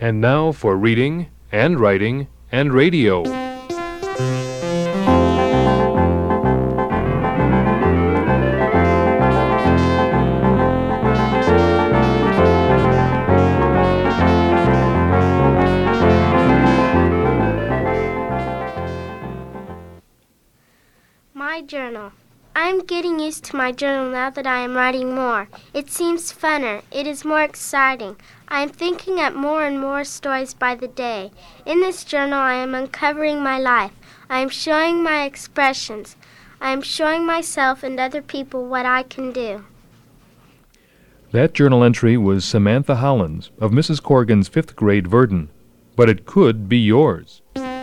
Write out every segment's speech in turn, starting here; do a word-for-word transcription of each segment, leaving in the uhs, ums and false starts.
And now for reading and writing and radio. My journal. I'm getting used to my journal now that I am writing more. It seems funner. It is more exciting. I am thinking up more and more stories by the day. In this journal, I am uncovering my life. I am showing my expressions. I am showing myself and other people what I can do. That journal entry was Samantha Holland's of Missus Corrigan's fifth grade Verdon. But it could be yours.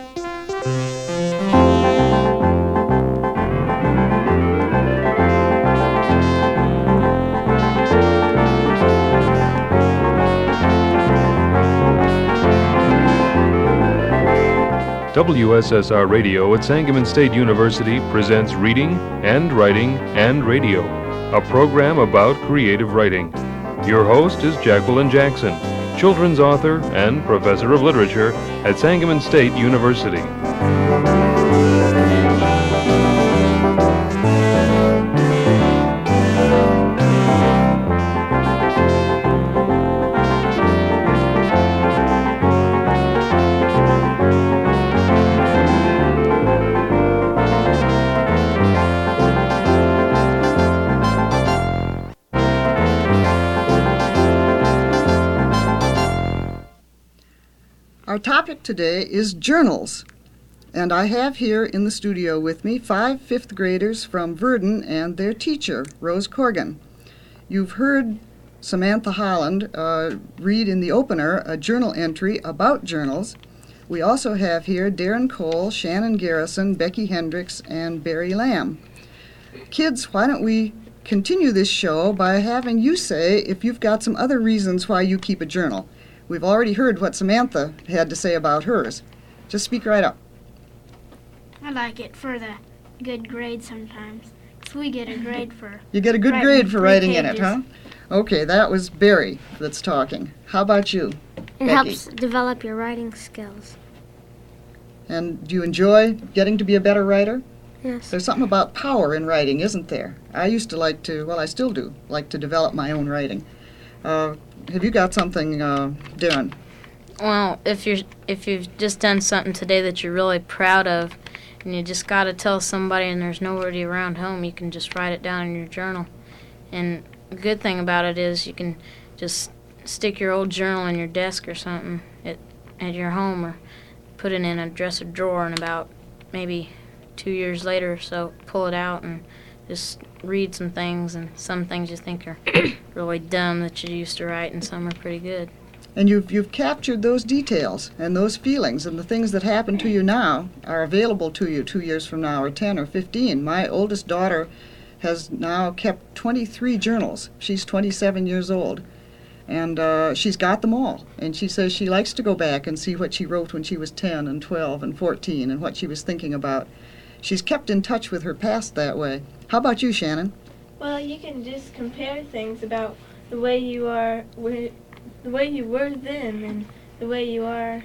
W S S R Radio at Sangamon State University presents Reading and Writing and Radio, a program about creative writing. Your host is Jacqueline Jackson, children's author and professor of literature at Sangamon State University. Our topic today is journals, and I have here in the studio with me five fifth graders from Verdon and their teacher, Rose Corrigan. You've heard Samantha Holland uh, read in the opener a journal entry about journals. We also have here Darren Cole, Shannon Garrison, Becky Hendricks, and Barry Lamb. Kids, why don't we continue this show by having you say if you've got some other reasons why you keep a journal. We've already heard what Samantha had to say about hers. Just speak right up. I like it for the good grade sometimes. So we get a grade for You get a good writing grade for three writing in pages. it, huh? Okay, that was Barry that's talking. How about you, It Becky? helps develop your writing skills. And do you enjoy getting to be a better writer? Yes. There's something about power in writing, isn't there? I used to like to, well, I still do, like to develop my own writing. Uh, have you got something, uh, Darren? Well, if you're if you've just done something today that you're really proud of, and you just got to tell somebody, and there's nobody around home, you can just write it down in your journal. And the good thing about it is you can just stick your old journal in your desk or something at at your home, or put it in a dresser drawer, and about maybe two years later or so, pull it out and just read some things, and some things you think are really dumb that you used to write, and some are pretty good. And you've you've captured those details and those feelings, and the things that happen to you now are available to you two years from now, or ten or fifteen. My oldest daughter has now kept twenty-three journals. She's twenty-seven years old, and uh, she's got them all. And she says she likes to go back and see what she wrote when she was ten and twelve and fourteen and what she was thinking about. She's kept in touch with her past that way. How about you, Shannon? Well, you can just compare things about the way you are, the way you were then, and the way you are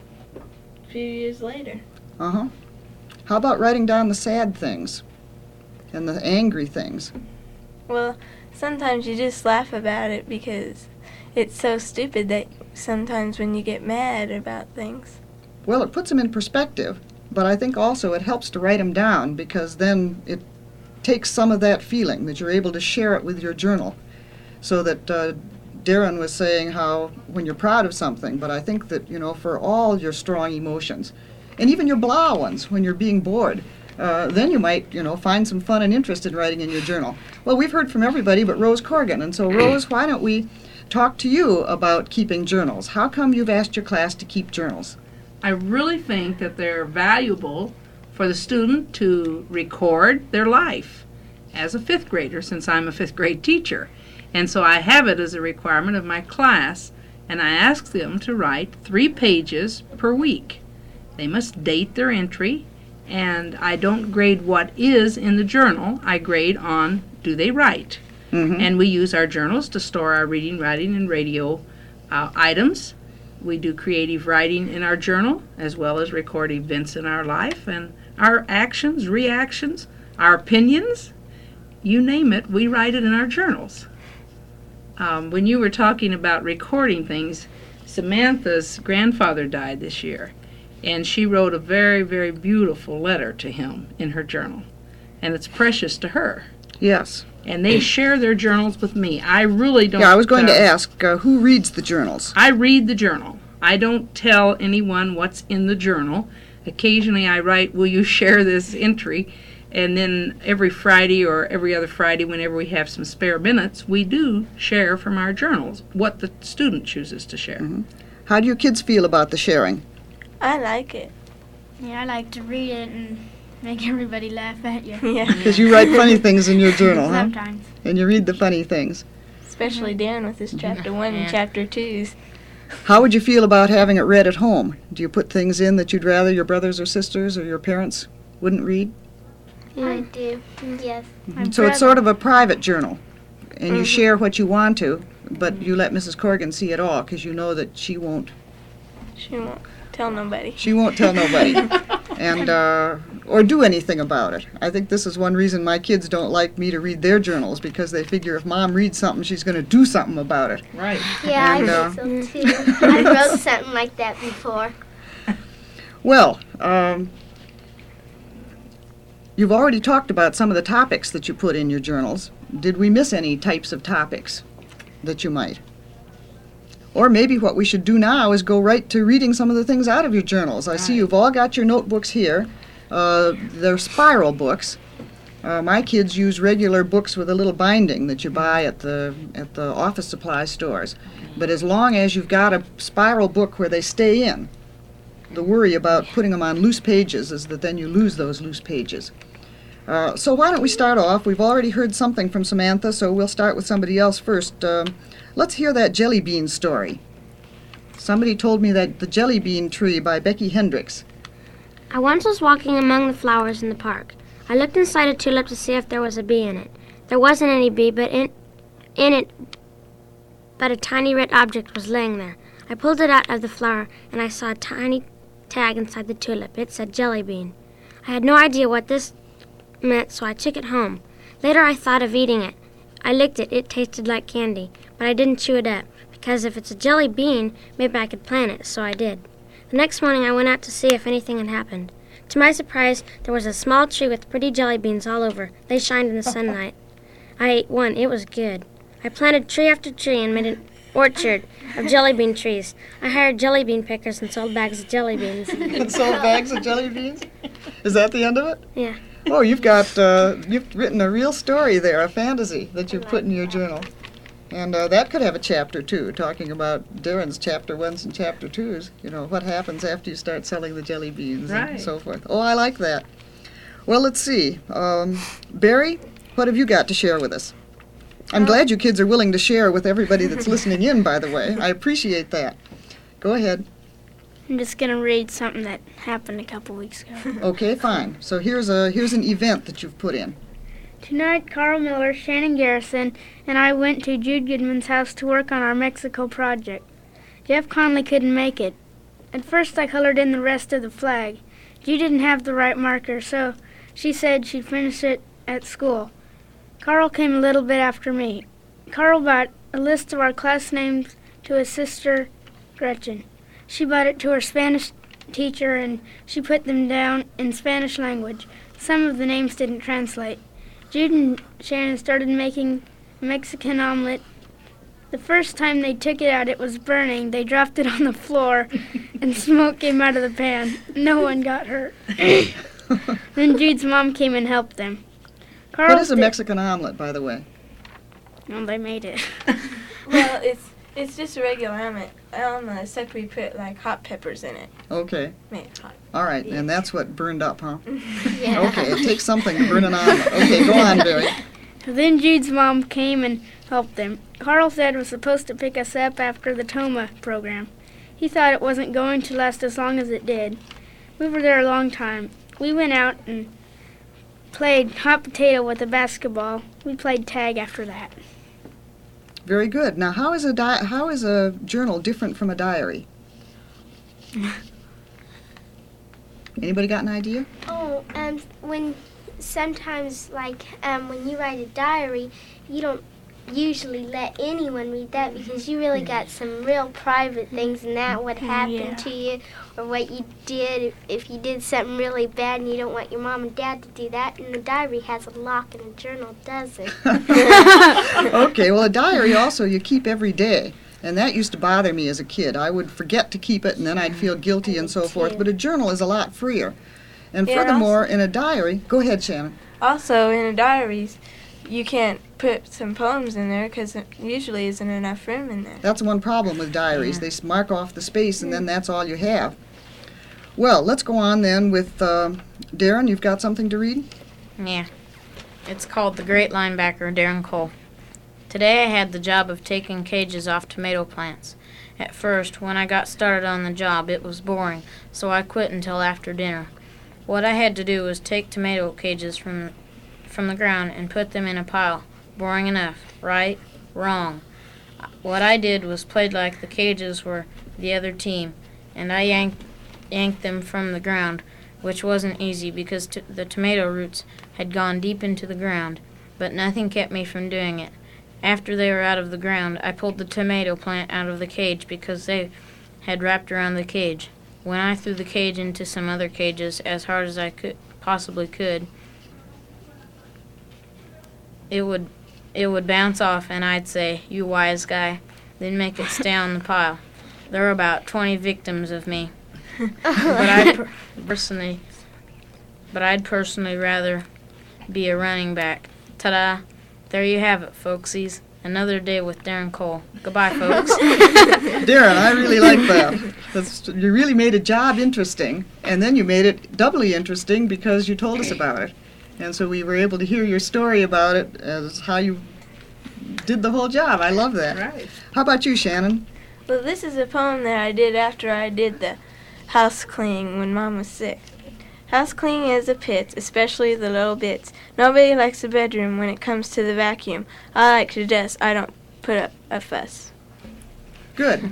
a few years later. Uh-huh. How about writing down the sad things and the angry things? Well, sometimes you just laugh about it because it's so stupid that sometimes when you get mad about things. Well, it puts them in perspective, but I think also it helps to write them down, because then it takes some of that feeling that you're able to share it with your journal. So that uh, Darren was saying how when you're proud of something, but I think that, you know, for all your strong emotions, and even your blah ones when you're being bored, uh, then you might, you know, find some fun and interest in writing in your journal. Well, we've heard from everybody but Rose Corrigan, and so Rose, why don't we talk to you about keeping journals? How come you've asked your class to keep journals? I really think that they're valuable for the student to record their life as a fifth grader, since I'm a fifth grade teacher. And so I have it as a requirement of my class, and I ask them to write three pages per week. They must date their entry, and I don't grade what is in the journal. I grade on do they write. Mm-hmm. And we use our journals to store our reading, writing, and radio uh, items. We do creative writing in our journal, as well as record events in our life and our actions, reactions, our opinions. You name it, we write it in our journals. Um, when you were talking about recording things, Samantha's grandfather died this year, and she wrote a very, very beautiful letter to him in her journal, and it's precious to her. Yes. And they share their journals with me. I really don't... Yeah, I was going uh, to ask, uh, who reads the journals? I read the journal. I don't tell anyone what's in the journal. Occasionally I write, will you share this entry? And then every Friday or every other Friday, whenever we have some spare minutes, we do share from our journals what the student chooses to share. Mm-hmm. How do your kids feel about the sharing? I like it. Yeah, I like to read it and make everybody laugh at you. Yeah. Because you write funny things in your journal, huh? Sometimes. And you read the funny things. Especially Darren with his chapter one and chapter twos. How would you feel about having it read at home? Do you put things in that you'd rather your brothers or sisters or your parents wouldn't read? I do, yes. My So it's brother- sort of a private journal, and you Mhm. share what you want to, but you let Missus Corrigan see it all because you know that she won't. She won't tell nobody. She won't tell nobody, and uh, or do anything about it. I think this is one reason my kids don't like me to read their journals, because they figure if Mom reads something, she's going to do something about it. Right. Yeah, And, I uh, think so too. I wrote something like that before. Well, um, you've already talked about some of the topics that you put in your journals. Did we miss any types of topics that you might? Or maybe what we should do now is go right to reading some of the things out of your journals. I see Right. you've all got your notebooks here. Uh, they're spiral books. Uh, my kids use regular books with a little binding that you buy at the at the office supply stores. But as long as you've got a spiral book where they stay in, the worry about putting them on loose pages is that then you lose those loose pages. Uh, so why don't we start off? We've already heard something from Samantha, so we'll start with somebody else first. Um, let's hear that jelly bean story. Somebody told me that the jelly bean tree by Becky Hendricks. I once was walking among the flowers in the park. I looked inside a tulip to see if there was a bee in it. There wasn't any bee, but in, in it, but a tiny red object was laying there. I pulled it out of the flower, and I saw a tiny tag inside the tulip. It said jelly bean. I had no idea what this meant, so I took it home. Later I thought of eating it. I licked it. It tasted like candy, but I didn't chew it up, because if it's a jelly bean, maybe I could plant it, so I did. The next morning I went out to see if anything had happened. To my surprise, there was a small tree with pretty jelly beans all over. They shined in the sunlight. I ate one. It was good. I planted tree after tree and made an orchard of jelly bean trees. I hired jelly bean pickers and sold bags of jelly beans. And sold bags of jelly beans? Is that the end of it? Yeah. Oh, you've got, uh, you've written a real story there, a fantasy that you've put in your journal. And uh, that could have a chapter, too, talking about Darren's chapter ones and chapter twos. You know, what happens after you start selling the jelly beans and Right. so forth. Oh, I like that. Well, let's see. Um, Barry, what have you got to share with us? I'm glad you kids are willing to share with everybody that's listening in, by the way. I appreciate that. Go ahead. I'm just going to read something that happened a couple weeks ago. Okay, fine. So here's a here's an event that you've put in. Tonight, Carl Miller, Shannon Garrison, and I went to Jude Goodman's house to work on our Mexico project. Jeff Conley couldn't make it. At first, I colored in the rest of the flag. Jude didn't have the right marker, so she said she'd finish it at school. Carl came a little bit after me. Carl brought a list of our class names to his sister, Gretchen. She brought it to her Spanish teacher, and she put them down in Spanish language. Some of the names didn't translate. Jude and Shannon started making a Mexican omelet. The first time they took it out, it was burning. They dropped it on the floor, and smoke came out of the pan. No one got hurt. Then Jude's mom came and helped them. Carl What is a did- Mexican omelet, by the way? Oh, they made it. Well, it's it's just a regular omelet. Omelet, except we put like hot peppers in it. Okay. Made it hot. All right, and that's what burned up, huh? Yeah. Okay, it takes something to burn an omelet. Okay, go on, Barry. Then Jude's mom came and helped them. Carl said was supposed to pick us up after the Toma program. He thought it wasn't going to last as long as it did. We were there a long time. We went out and played hot potato with a basketball. We played tag after that. Very good. Now, how is a di- how is a journal different from a diary? Anybody got an idea? Oh, um, when sometimes, like, um, when you write a diary, you don't usually let anyone read that because you really got some real private things in that, what happened Yeah. to you or what you did. If, if you did something really bad and you don't want your mom and dad to do that, and the diary has a lock and a journal doesn't. Okay, well, a diary also you keep every day. And that used to bother me as a kid. I would forget to keep it, and then I'd feel guilty and so forth. But a journal is a lot freer. And Yeah, furthermore, in a diary, go ahead, Shannon. Also, in a diaries, you can't put some poems in there because there usually isn't enough room in there. That's one problem with diaries. They s- mark off the space, and then that's all you have. Well, let's go on then with uh, Darren. You've got something to read? Yeah. It's called The Great Linebacker, Darren Cole. Today I had the job of taking cages off tomato plants. At first, when I got started on the job, it was boring, so I quit until after dinner. What I had to do was take tomato cages from from the ground and put them in a pile. Boring enough, right? Wrong. What I did was played like the cages were the other team, and I yanked, yanked them from the ground, which wasn't easy because t- the tomato roots had gone deep into the ground, but nothing kept me from doing it. After they were out of the ground, I pulled the tomato plant out of the cage because they had wrapped around the cage. When I threw the cage into some other cages as hard as I could possibly could, it would it would bounce off, and I'd say, "You wise guy," then make it stay on the pile. There were about twenty victims of me, but I per- personally, but I'd personally rather be a running back. Ta-da! There you have it, folksies. Another day with Darren Cole. Goodbye, folks. Darren, I really like that. That's, you really made a job interesting, and then you made it doubly interesting because you told us about it. And so we were able to hear your story about it as how you did the whole job. I love that. Right. How about you, Shannon? Well, this is a poem that I did after I did the house cleaning when Mom was sick. House cleaning is a pit, especially the little bits. Nobody likes a bedroom when it comes to the vacuum. I like to dust. I don't put up a fuss. Good.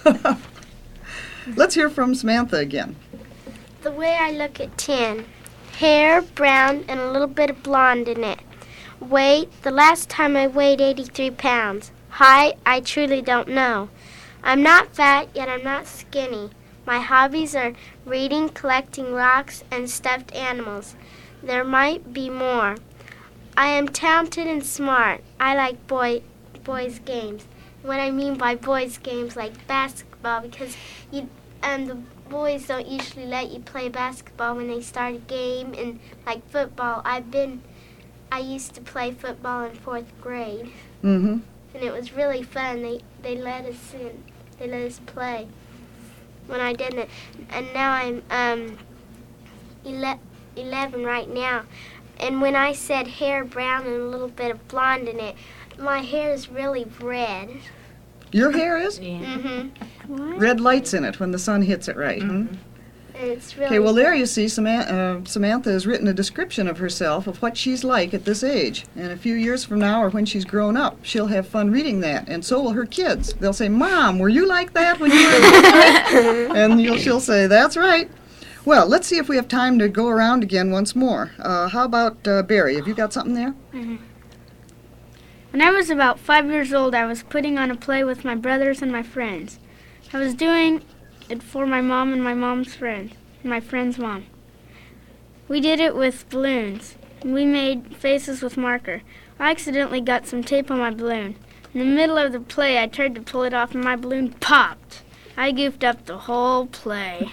Let's hear from Samantha again. The way I look at ten. Hair, brown, and a little bit of blonde in it. Weight, the last time I weighed eighty-three pounds. Height, I truly don't know. I'm not fat, yet I'm not skinny. My hobbies are reading, collecting rocks, and stuffed animals. There might be more. I am talented and smart. I like boy, boys' games. What I mean by boys' games, like basketball, because you, um, the boys don't usually let you play basketball when they start a game, and like football. I've been, I used to play football in fourth grade, Mm-hmm. and it was really fun. They they let us in, they let us play when I didn't, and now I'm um ele- eleven right now. And when I said hair brown and a little bit of blonde in it, my hair is really red. Your hair is? Yeah. Mm-hmm. Red lights in it when the sun hits it right. Mm-hmm. hmm? And it's really Okay, well, there you see, Samantha, uh, Samantha has written a description of herself, of what she's like at this age. And a few years from now, or when she's grown up, she'll have fun reading that, and so will her kids. They'll say, "Mom, were you like that when you were little?" And you'll, she'll say, "That's right." Well, let's see if we have time to go around again once more. Uh, how about uh, Barry? Have you got something there? Mm-hmm. When I was about five years old, I was putting on a play with my brothers and my friends. I was doing it for my mom and my mom's friend, and my friend's mom. We did it with balloons, and we made faces with marker. I accidentally got some tape on my balloon. In the middle of the play, I tried to pull it off, and my balloon popped. I goofed up the whole play.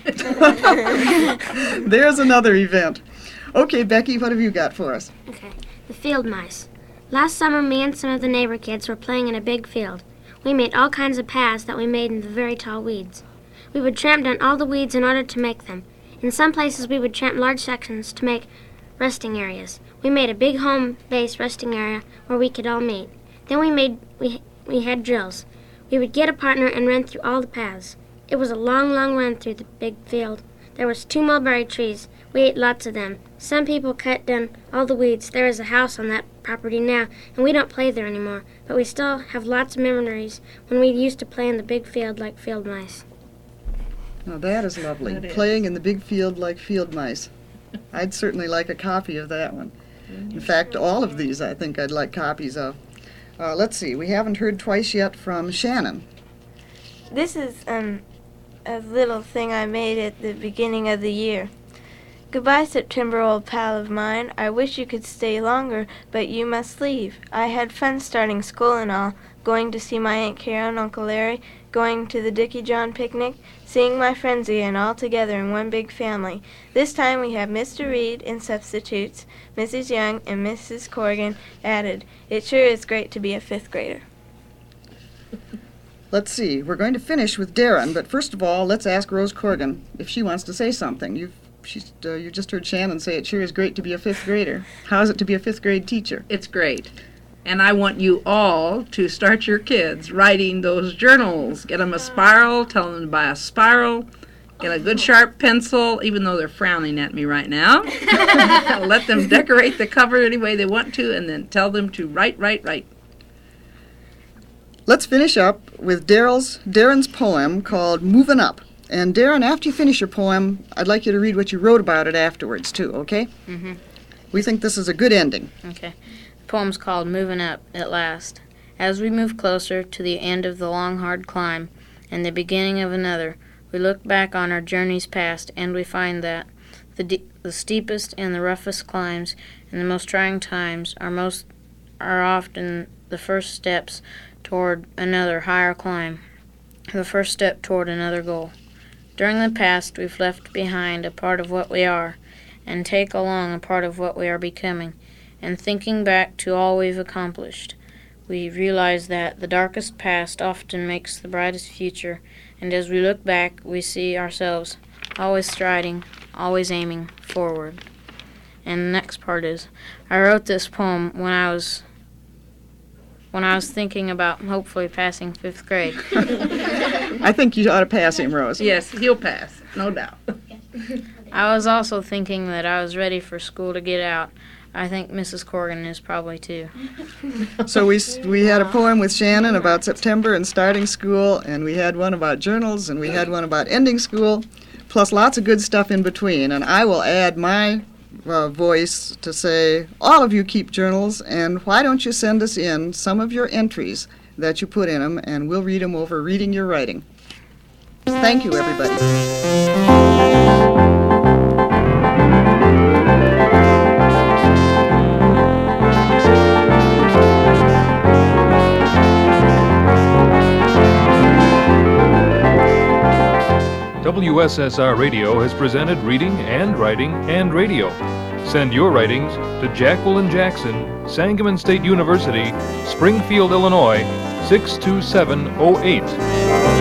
There's another event. Okay, Becky, what have you got for us? Okay, the field mice. Last summer, me and some of the neighbor kids were playing in a big field. We made all kinds of paths that we made in the very tall weeds. We would tramp down all the weeds in order to make them. In some places, we would tramp large sections to make resting areas. We made a big home base resting area where we could all meet. Then we made we we had drills. We would get a partner and run through all the paths. It was a long, long run through the big field. There was two mulberry trees. We ate lots of them. Some people cut down all the weeds. There is a house on that property now, and we don't play there anymore. But we still have lots of memories when we used to play in the big field like field mice. Now that is lovely. That is. Playing in the big field like field mice. I'd certainly like a copy of that one. In fact, all of these I think I'd like copies of. Uh, let's see, we haven't heard twice yet from Shannon. This is um, a little thing I made at the beginning of the year. Goodbye, September, old pal of mine. I wish you could stay longer, but you must leave. I had fun starting school and all, going to see my Aunt Carol and Uncle Larry, going to the Dickie John picnic, seeing my friends again all together in one big family. This time we have Mister Reed in substitutes, Missus Young, and Missus Corrigan added. It sure is great to be a fifth grader. Let's see, we're going to finish with Darren, but first of all, let's ask Rose Corrigan if she wants to say something. You've she's, uh, you just heard Shannon say it sure is great to be a fifth grader. How is it to be a fifth grade teacher? It's great. And I want you all to start your kids writing those journals. Get them a spiral, tell them to buy a spiral, get a good sharp pencil, even though they're frowning at me right now. Let them decorate the cover any way they want to, and then tell them to write, write, write. Let's finish up with Daryl's, Darren's poem called Movin' Up. And Darren, after you finish your poem, I'd like you to read what you wrote about it afterwards, too, okay? Mm-hmm. We think this is a good ending. Okay. The poem's called Moving Up at Last. As we move closer to the end of the long, hard climb and the beginning of another, we look back on our journeys past, and we find that the, de- the steepest and the roughest climbs and the most trying times are most are often the first steps toward another higher climb, the first step toward another goal. During the past, we've left behind a part of what we are, and take along a part of what we are becoming. And thinking back to all we've accomplished, we realize that the darkest past often makes the brightest future, and as we look back, we see ourselves always striding, always aiming forward. And the next part is, I wrote this poem when I was when I was thinking about hopefully passing fifth grade. I think you ought to pass him, Rose. Yes, he'll pass, no doubt. I was also thinking that I was ready for school to get out. I think Missus Corrigan is probably too. So we we had a poem with Shannon about September and starting school, and we had one about journals, and we had one about ending school, plus lots of good stuff in between. And I will add my uh, voice to say, all of you keep journals, and why don't you send us in some of your entries that you put in them, and we'll read them over Reading Your Writing. Thank you, everybody. W S S R Radio has presented Reading and Writing and Radio. Send your writings to Jacqueline Jackson, Sangamon State University, Springfield, Illinois, six two seven oh eight.